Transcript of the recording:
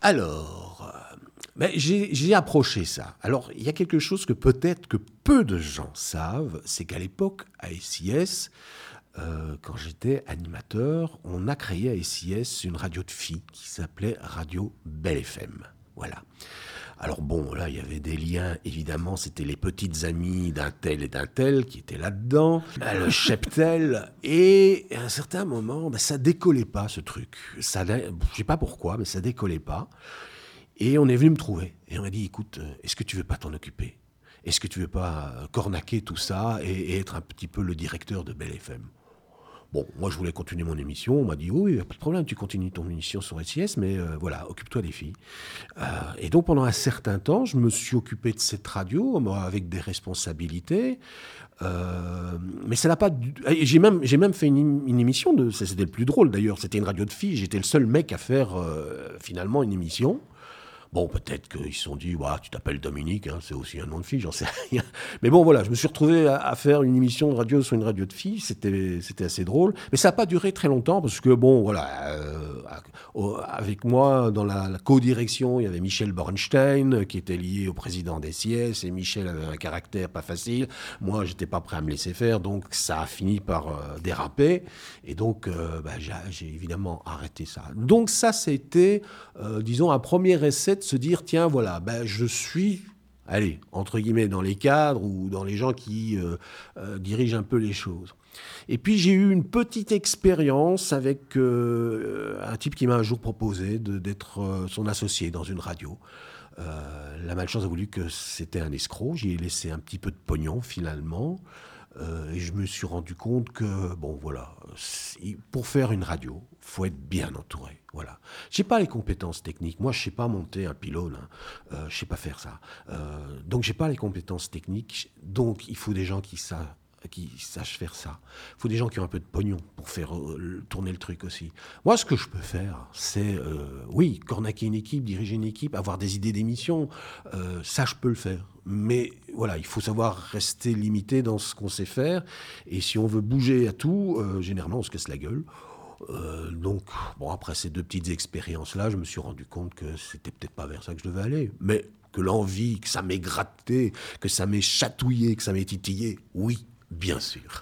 Alors, j'ai approché ça. Alors, il y a quelque chose que peut-être que peu de gens savent, c'est qu'à l'époque, à SIS, quand j'étais animateur, on a créé à SIS une radio de filles qui s'appelait Radio Belle FM. Voilà. Alors bon, là, il y avait des liens, évidemment, c'était les petites amies d'un tel et d'un tel qui étaient là-dedans, le cheptel, et à un certain moment, ça décollait pas, ce truc. Je sais pas pourquoi, mais ça décollait pas. Et on est venu me trouver, et on m'a dit, écoute, est-ce que tu veux pas t'en occuper ? Est-ce que tu veux pas cornaquer tout ça et être un petit peu le directeur de Belle FM ? Bon, moi je voulais continuer mon émission, on m'a dit oui, pas de problème, tu continues ton émission sur SIS, mais voilà, occupe-toi des filles. Et donc pendant un certain temps, je me suis occupé de cette radio, moi, avec des responsabilités, mais ça n'a pas... J'ai même fait une émission, c'était le plus drôle d'ailleurs, c'était une radio de filles, j'étais le seul mec à faire finalement une émission. Bon, peut-être qu'ils se sont dit, tu t'appelles Dominique, hein, c'est aussi un nom de fille, j'en sais rien. Mais bon, voilà, je me suis retrouvé à faire une émission de radio sur une radio de filles, c'était assez drôle. Mais ça n'a pas duré très longtemps, parce que bon, voilà, avec moi, dans la co-direction, il y avait Michel Bornstein, qui était lié au président des SIS, et Michel avait un caractère pas facile. Moi, j'étais pas prêt à me laisser faire, donc ça a fini par déraper. Et donc, j'ai évidemment arrêté ça. Donc ça, c'était, disons, un premier essai de se dire, tiens, voilà, je suis, allez, entre guillemets, dans les cadres ou dans les gens qui dirigent un peu les choses. Et puis j'ai eu une petite expérience avec un type qui m'a un jour proposé d'être son associé dans une radio. La malchance a voulu que c'était un escroc. J'y ai laissé un petit peu de pognon finalement. Et je me suis rendu compte que, bon, voilà, pour faire une radio, il faut être bien entouré. Voilà. Je n'ai pas les compétences techniques. Moi, je ne sais pas monter un pylône. Je ne sais pas faire ça. Donc, je n'ai pas les compétences techniques. Donc, il faut des gens qui sachent faire ça. Il faut des gens qui ont un peu de pognon pour faire tourner le truc aussi. Moi, ce que je peux faire, c'est, oui, cornaquer une équipe, diriger une équipe, avoir des idées d'émission. Ça, je peux le faire. Mais voilà, il faut savoir rester limité dans ce qu'on sait faire. Et si on veut bouger à tout, généralement, on se casse la gueule. Donc, bon, après ces deux petites expériences-là, je me suis rendu compte que c'était peut-être pas vers ça que je devais aller. Mais que l'envie, que ça m'ait gratté, que ça m'ait chatouillé, que ça m'ait titillé, oui, bien sûr.